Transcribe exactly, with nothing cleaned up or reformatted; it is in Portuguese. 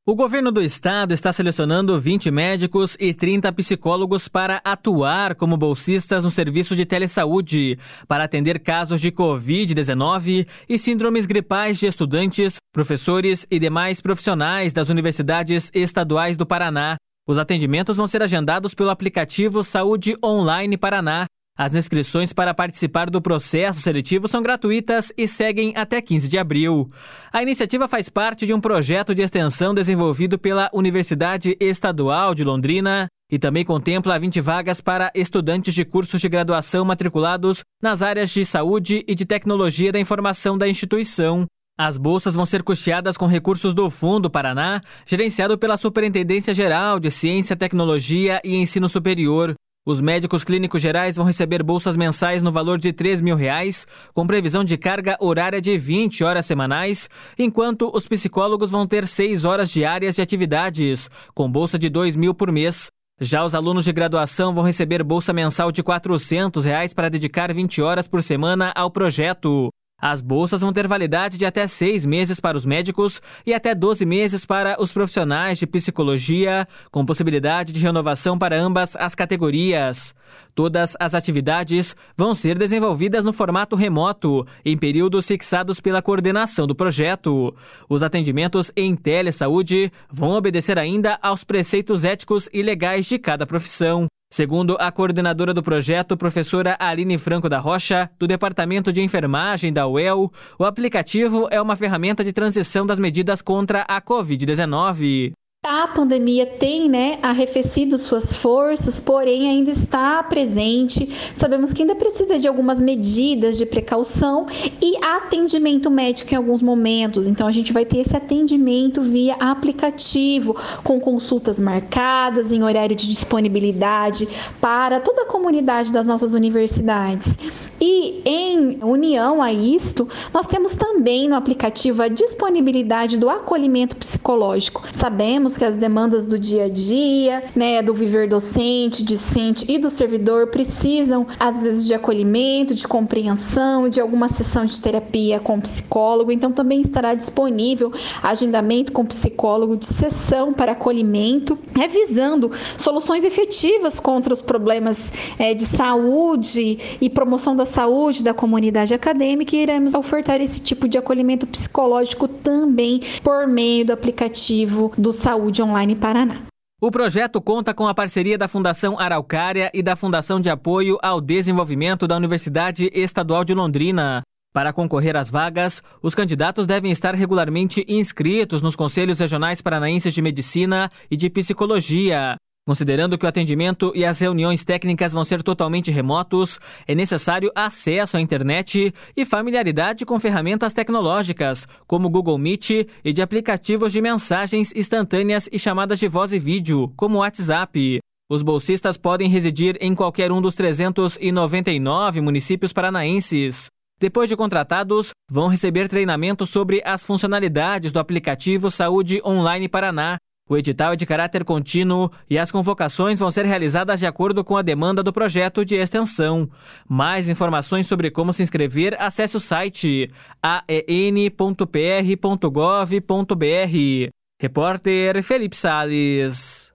O governo do estado está selecionando vinte médicos e trinta psicólogos para atuar como bolsistas no serviço de telesaúde, para atender casos de covid dezenove e síndromes gripais de estudantes, professores e demais profissionais das universidades estaduais do Paraná. Os atendimentos vão ser agendados pelo aplicativo Saúde Online Paraná. As inscrições para participar do processo seletivo são gratuitas e seguem até quinze de abril. A iniciativa faz parte de um projeto de extensão desenvolvido pela Universidade Estadual de Londrina e também contempla vinte vagas para estudantes de cursos de graduação matriculados nas áreas de saúde e de tecnologia da informação da instituição. As bolsas vão ser custeadas com recursos do Fundo Paraná, gerenciado pela Superintendência Geral de Ciência, Tecnologia e Ensino Superior. Os médicos clínicos gerais vão receber bolsas mensais no valor de três mil reais, com previsão de carga horária de vinte horas semanais, enquanto os psicólogos vão ter seis horas diárias de atividades, com bolsa de dois mil por mês. Já os alunos de graduação vão receber bolsa mensal de quatrocentos reais para dedicar vinte horas por semana ao projeto. As bolsas vão ter validade de até seis meses para os médicos e até doze meses para os profissionais de psicologia, com possibilidade de renovação para ambas as categorias. Todas as atividades vão ser desenvolvidas no formato remoto, em períodos fixados pela coordenação do projeto. Os atendimentos em telesaúde vão obedecer ainda aos preceitos éticos e legais de cada profissão. Segundo a coordenadora do projeto, professora Aline Franco da Rocha, do Departamento de Enfermagem da U E L, o aplicativo é uma ferramenta de transição das medidas contra a covid dezenove. A pandemia tem, né, arrefecido suas forças, porém ainda está presente. Sabemos que ainda precisa de algumas medidas de precaução e atendimento médico em alguns momentos. Então a gente vai ter esse atendimento via aplicativo, com consultas marcadas em horário de disponibilidade para toda a comunidade das nossas universidades. E em união a isto, nós temos também no aplicativo a disponibilidade do acolhimento psicológico. Sabemos que as demandas do dia a dia, né, do viver docente, discente e do servidor precisam, às vezes, de acolhimento, de compreensão, de alguma sessão de terapia com psicólogo. Então, também estará disponível agendamento com psicólogo de sessão para acolhimento, revisando soluções efetivas contra os problemas é, de saúde e promoção da saúde da comunidade acadêmica, e iremos ofertar esse tipo de acolhimento psicológico também por meio do aplicativo do Saúde Online Paraná. O projeto conta com a parceria da Fundação Araucária e da Fundação de Apoio ao Desenvolvimento da Universidade Estadual de Londrina. Para concorrer às vagas, os candidatos devem estar regularmente inscritos nos Conselhos Regionais Paranaenses de Medicina e de Psicologia. Considerando que o atendimento e as reuniões técnicas vão ser totalmente remotos, é necessário acesso à internet e familiaridade com ferramentas tecnológicas, como Google Meet, e de aplicativos de mensagens instantâneas e chamadas de voz e vídeo, como WhatsApp. Os bolsistas podem residir em qualquer um dos trezentos e noventa e nove municípios paranaenses. Depois de contratados, vão receber treinamento sobre as funcionalidades do aplicativo Saúde Online Paraná. O edital é de caráter contínuo e as convocações vão ser realizadas de acordo com a demanda do projeto de extensão. Mais informações sobre como se inscrever, acesse o site a e n ponto p r ponto gov ponto b r. Repórter Felipe Salles.